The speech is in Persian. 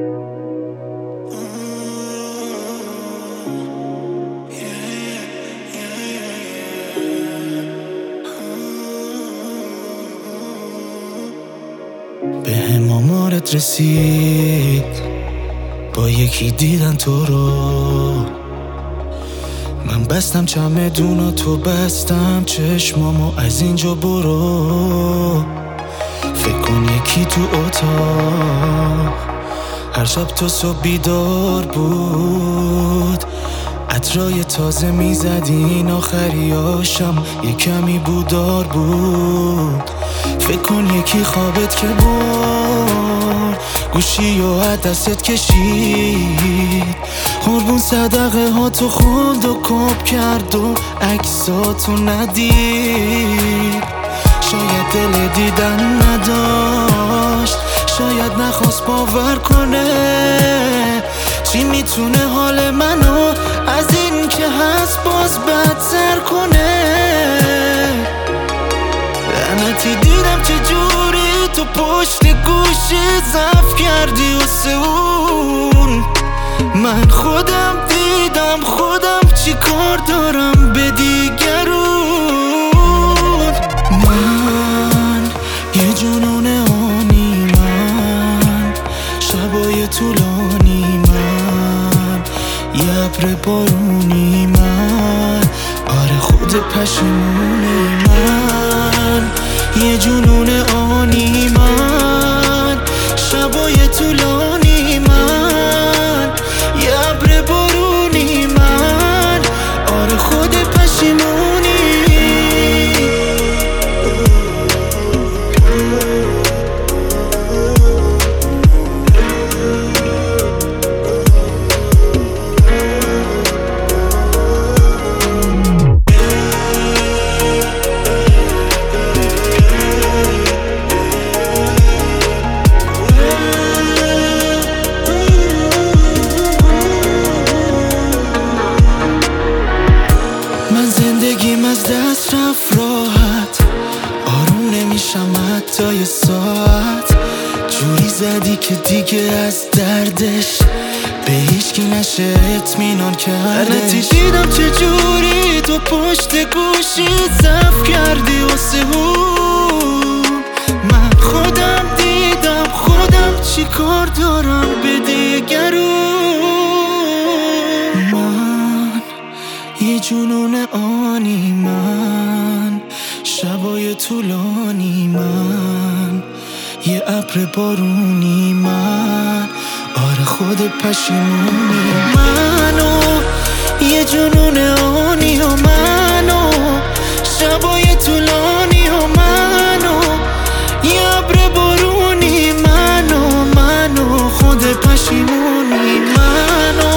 به امامارت رسید با یکی دیدن تو رو. من بستم چمدونا تو بستم چشمامو از اینجا برو. فکر کن یکی تو اتاق هر شب تا صبح بیدار بود. عطرای تازه میزدین آخریاشم یه کمی بودار بود. فکر کن یکی خوابت که برد گوشی و دستت کشید. قربون صدقه ها تو خوند و کپ کرد و عکساتو ندید. شاید دل دیدن نداشت، شاید نخواست باور کنه. چی میتونه حال منو از این که هست باز بدتر کنه؟ لعنتی دیدم چه جوری تو پشت گوشی ضعف کردی و اون. من خودم دیدم خودم چی کار دارم به دیگرون. من یه جنون آنی، من شبای طولانی، من یه ابر بارونی، من آره خود پشیمونی. من یه جنون آنی، من شبای طولانی، من یه ابر بارونی، من آره خود پشیمونی. زندگیم از دست رفت راحت، آروم نمیشم حتی یه ساعت. جوری زدی که دیگه از دردش به هیچکی نشه اطمینان کردش. لعنتی دیدم چه جوری تو پشت گوشی ضعف کردی واسه اون. من خودم دیدم خودم چی کار دارم به دیگرون. من یه جنون آنی، من شبای طولانی، من یه ابر بارونی، من آره خود پشیمونی. منو یه جنون آنی و منو شبای طولانی و منو یه ابر بارونی، منو خود پشیمونی. منو